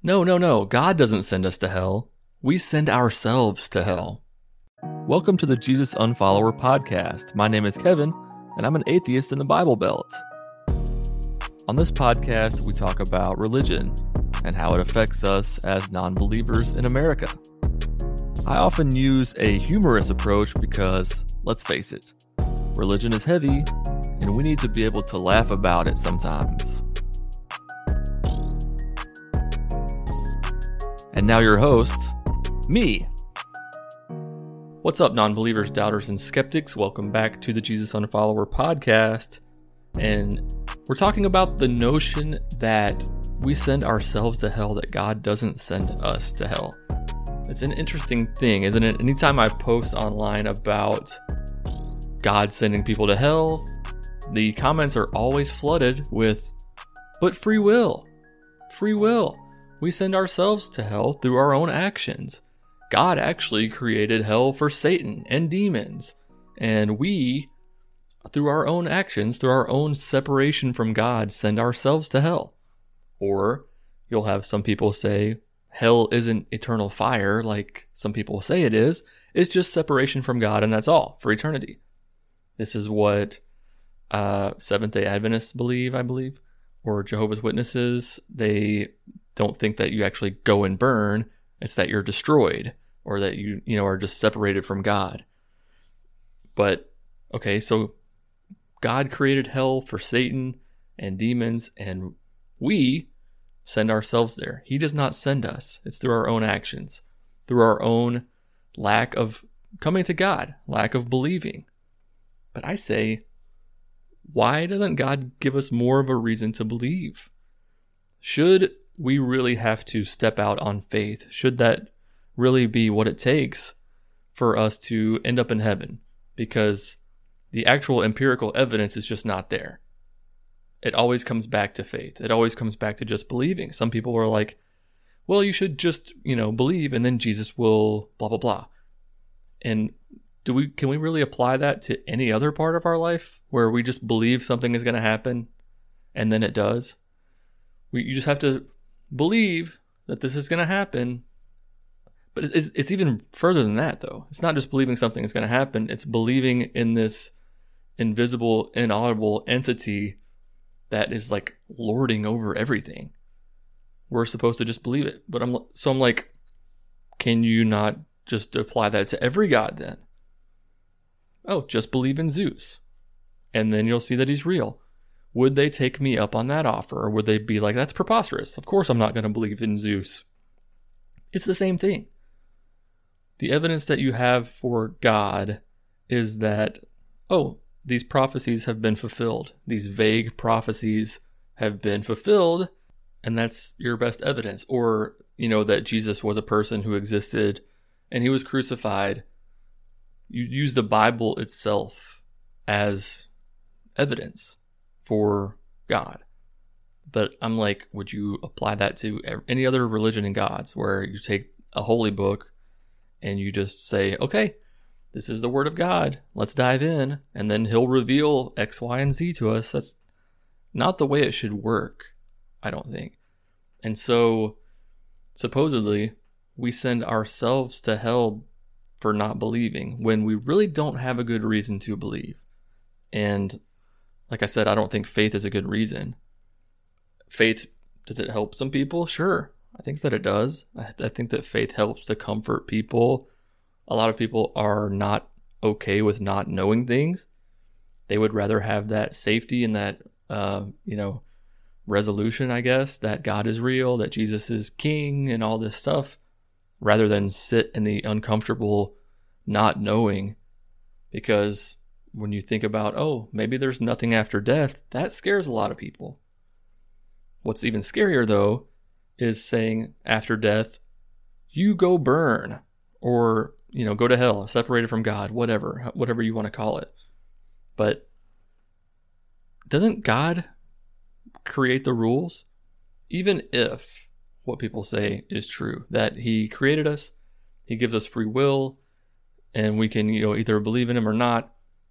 No. God doesn't send us to hell. We send ourselves to hell. Welcome to the Jesus Unfollower podcast. My name is Kevin, and I'm an atheist in the Bible Belt. On this podcast, we talk about religion and how it affects us as non-believers in America. I often use a humorous approach because, let's face it, religion is heavy, and we need to be able to laugh about it sometimes. And now your host, me. What's up, non-believers, doubters, and skeptics? Welcome back to the Jesus Unfollower podcast. And we're talking about the notion that we send ourselves to hell, that God doesn't send us to hell. It's an interesting thing, isn't it? Anytime I post online about God sending people to hell, the comments are always flooded with, but free will. Free will. We send ourselves to hell through our own actions. God actually created hell for Satan and demons. And we, through our own actions, through our own separation from God, send ourselves to hell. Or you'll have some people say, hell isn't eternal fire like some people say it is. It's just separation from God, and that's all for eternity. This is what Seventh-day Adventists believe, I believe, or Jehovah's Witnesses. They don't think that you actually go and burn. It's that you're destroyed, or that you are just separated from God. But okay, so God created hell for Satan and demons, and we send ourselves there. He does not send us. It's through our own actions, through our own lack of coming to God, lack of believing. But I say, why doesn't God give us more of a reason to believe? Should we really have to step out on faith? Should that really be what it takes for us to end up in heaven? Because the actual empirical evidence is just not there. It always comes back to faith. It always comes back to just believing. Some people are like, well, you should just, believe, and then Jesus will blah, blah, blah. And can we really apply that to any other part of our life where we just believe something is going to happen and then it does? You just have to believe that this is going to happen. But it's even further than that, though. It's not just believing something is going to happen. It's believing in this invisible, inaudible entity that is like lording over everything. We're supposed to just believe it. But I'm like, can you not just apply that to every god then? Oh, just believe in Zeus, and then you'll see that he's real. Would they take me up on that offer, or would they be like, that's preposterous? Of course I'm not going to believe in Zeus. It's the same thing. The evidence that you have for God is that, these prophecies have been fulfilled. These vague prophecies have been fulfilled, and that's your best evidence. Or, that Jesus was a person who existed and he was crucified. You use the Bible itself as evidence for God. But I'm like, would you apply that to any other religion and gods, where you take a holy book and you just say, okay, this is the word of God, let's dive in, and then he'll reveal X, Y, and Z to us? That's not the way it should work, I don't think. And so, supposedly, we send ourselves to hell for not believing when we really don't have a good reason to believe. And like I said, I don't think faith is a good reason. Faith, does it help some people? Sure. I think that it does. I think that faith helps to comfort people. A lot of people are not okay with not knowing things. They would rather have that safety and that, resolution, I guess, that God is real, that Jesus is king and all this stuff, rather than sit in the uncomfortable not knowing. Because when you think about, maybe there's nothing after death, that scares a lot of people. What's even scarier, though, is saying after death, you go burn, or, go to hell, separated from God, whatever you want to call it. But doesn't God create the rules? Even if what people say is true, that he created us, he gives us free will, and we can, either believe in him or not.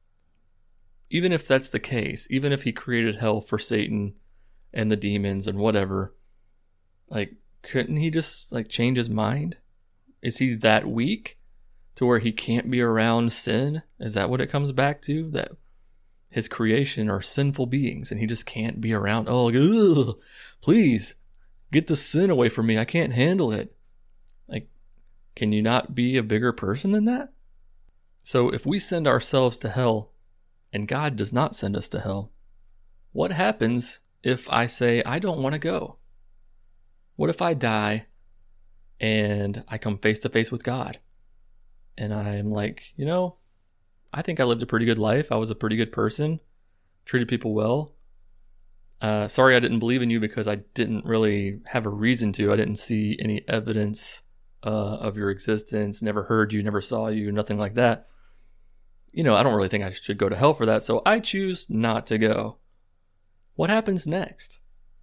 Even if that's the case, even if he created hell for Satan and the demons and whatever, like, couldn't he just like change his mind? Is he that weak to where he can't be around sin? Is that what it comes back to? That his creation are sinful beings and he just can't be around. Oh, ugh, please get the sin away from me. I can't handle it. Like, can you not be a bigger person than that? So if we send ourselves to hell and God does not send us to hell, what happens if I say, I don't want to go? What if I die and I come face to face with God? And I'm like, I think I lived a pretty good life. I was a pretty good person, treated people well. Sorry I didn't believe in you because I didn't really have a reason to. I didn't see any evidence of your existence, never heard you, never saw you, nothing like that. I don't really think I should go to hell for that, so I choose not to go. What happens next?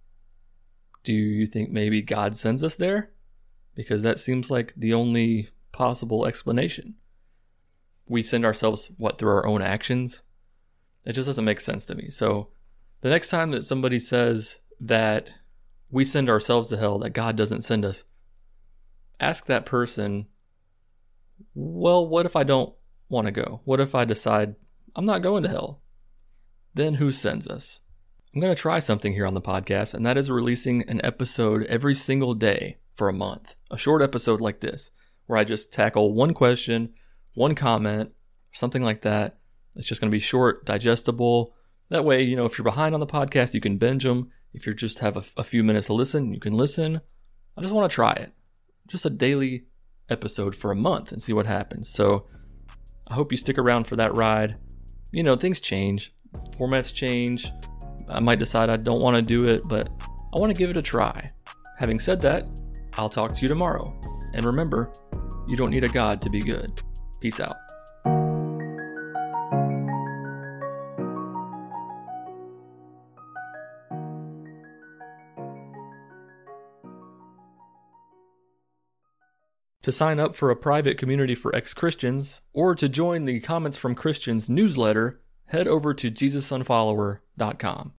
Do you think maybe God sends us there? Because that seems like the only possible explanation. We send ourselves, through our own actions? It just doesn't make sense to me. So the next time that somebody says that we send ourselves to hell, that God doesn't send us, ask that person, well, what if I don't want to go? What if I decide I'm not going to hell? Then who sends us? I'm going to try something here on the podcast, and that is releasing an episode every single day for a month. A short episode like this, where I just tackle one question, one comment, something like that. It's just going to be short, digestible. That way, if you're behind on the podcast, you can binge them. If you just have a few minutes to listen, you can listen. I just want to try it. Just a daily episode for a month and see what happens. So I hope you stick around for that ride. Things change. Formats change. I might decide I don't want to do it, but I want to give it a try. Having said that, I'll talk to you tomorrow. And remember, you don't need a God to be good. Peace out. To sign up for a private community for ex-Christians, or to join the Comments from Christians newsletter, head over to JesusUnfollower.com.